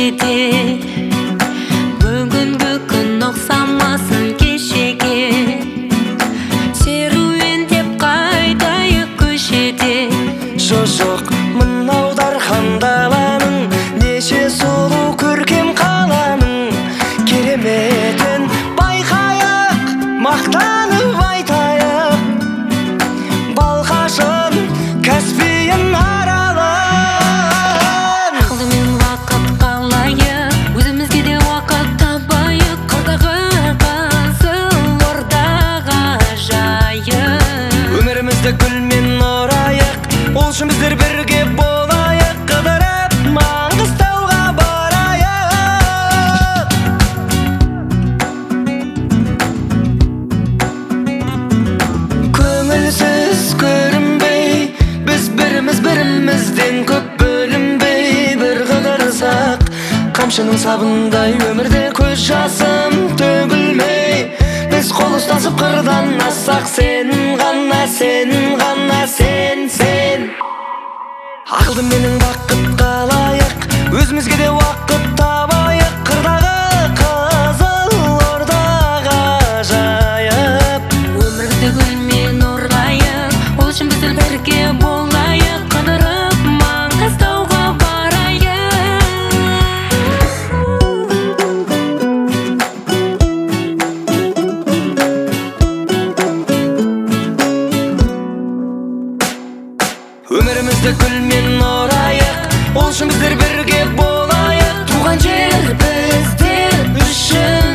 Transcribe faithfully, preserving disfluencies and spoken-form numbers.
көшеде. Бүгінгі күн ұқсамасын кешеге, серуендеп қайтайық көшеде. Жоқ, мынау дархан даланың, неше сұлу көркем қаланың кереметін байқайық, мақтанып айтайық. Балқашын, Каспийін аралын. Алдымен уақыт қалайық, өзімізге де уақыт табайық. Қырдағы Қызылордаға жайық, Өмірімізді гүлмен орайық, ол үшін біздер бірге болайық. Қыдырып Маңғыстауға барайық. Көңілсіз көрінбей, біз біріміз бірімізден көп бөлінбей, бір қыдырсақ, қамшының сабындай өмірде көз жасым төгілмей. Біз қол ұстасып қырдан ассақ, сен ғана, сен ғана, сен, сен. Ақылды менің бақыт қалайық, өзімізге де уақыт табайық. Қырдағы Қызылордаға жайып, өмірді гүлмен ұрлайық, ол үшін біздер бірге болайық. Қыдырып Маңғыстауға барайық. өмірімізді гүлмен орайық, ол үшін біздер бірге болайық. Туған жер біздер үшін